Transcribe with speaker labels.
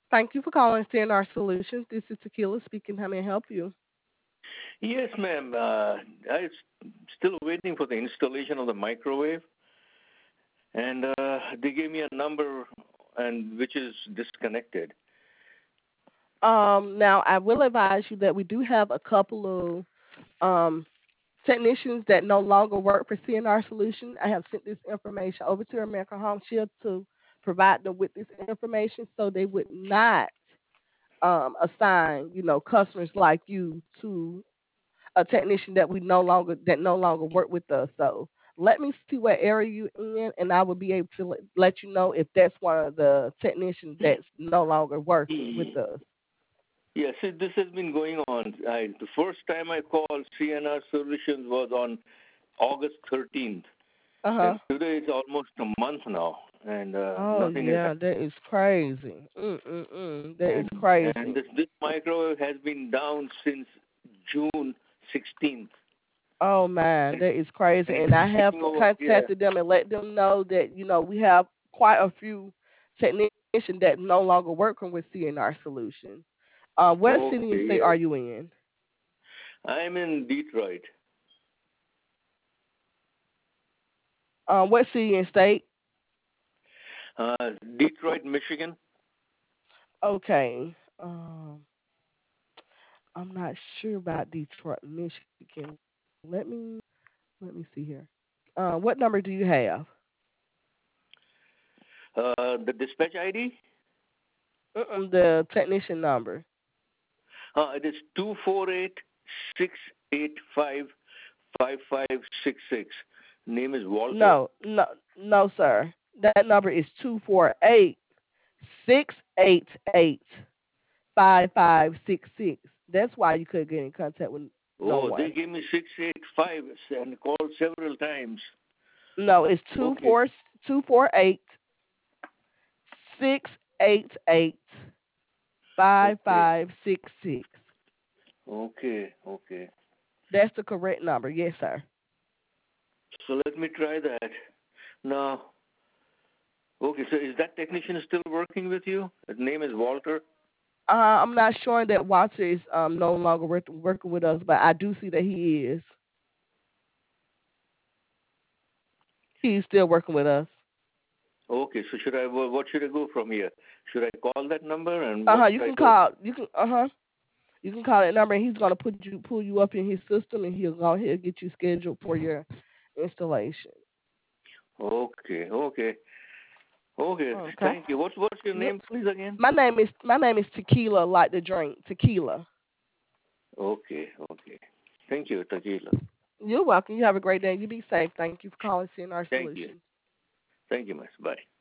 Speaker 1: Thank you for calling CNR Solutions. This is Tequila speaking. How may I help you?
Speaker 2: Yes, ma'am. I'm still waiting for the installation of the microwave, and they gave me a number, and which is disconnected.
Speaker 1: Now I will advise you that we do have a couple of technicians that no longer work for CNR Solution. I have sent this information over to American Home Shield to provide them with this information so they would not assign, customers like you to a technician that we no longer work with us. So let me see what area you in, and I will be able to let you know if that's one of the technicians that's no longer working with us.
Speaker 2: Yes, this has been going on. The first time I called CNR Solutions was on August 13th,
Speaker 1: Uh huh.
Speaker 2: and today it's almost a month now, and
Speaker 1: Oh
Speaker 2: nothing has
Speaker 1: yeah,
Speaker 2: happened.
Speaker 1: that is crazy. That is
Speaker 2: And
Speaker 1: crazy.
Speaker 2: this microwave has been down since June 16th,
Speaker 1: Oh man,
Speaker 2: and
Speaker 1: that is crazy.
Speaker 2: it's
Speaker 1: And I have
Speaker 2: taking over. Yeah.
Speaker 1: contacted them and let them know that we have quite a few technicians that no longer working with CNR Solutions. What city and
Speaker 2: Okay.
Speaker 1: state
Speaker 2: Yes.
Speaker 1: are you in?
Speaker 2: I'm in Detroit.
Speaker 1: What city and state?
Speaker 2: Detroit, Michigan.
Speaker 1: Okay. I'm not sure about Detroit, Michigan. Let me let me see here. What number do you have?
Speaker 2: The dispatch ID.
Speaker 1: The technician number.
Speaker 2: It is 248-685-5566. Name is Walter.
Speaker 1: No, no, no, sir. That number is 248-688-5566. That's why you couldn't get in contact with no
Speaker 2: Oh, they
Speaker 1: one.
Speaker 2: gave me 685 and called several times.
Speaker 1: No, it's
Speaker 2: Okay. Okay.
Speaker 1: 248-688-5566.
Speaker 2: Okay. Okay.
Speaker 1: That's the correct number. Yes, sir.
Speaker 2: So let me try that. Now, okay, so is that technician still working with you? His name is Walter?
Speaker 1: I'm not sure that Walter is no longer working with us, but I do see that he is. He's still working with us.
Speaker 2: Okay, so what should I go from here? Should I call that number and
Speaker 1: Uh
Speaker 2: what
Speaker 1: huh.
Speaker 2: should I do?
Speaker 1: You can call that number, and he's gonna pull you up in his system, and he'll go ahead and get you scheduled for your installation.
Speaker 2: Okay, okay. Okay,
Speaker 1: Okay.
Speaker 2: thank you. What's your
Speaker 1: Yep.
Speaker 2: name, please, again?
Speaker 1: My name is Tequila, like the drink, tequila.
Speaker 2: Okay, okay. Thank you, Tequila.
Speaker 1: You're welcome. You have a great day. You be safe. Thank you for calling CNR
Speaker 2: Thank you.
Speaker 1: Solutions.
Speaker 2: Thank you, miss. Bye.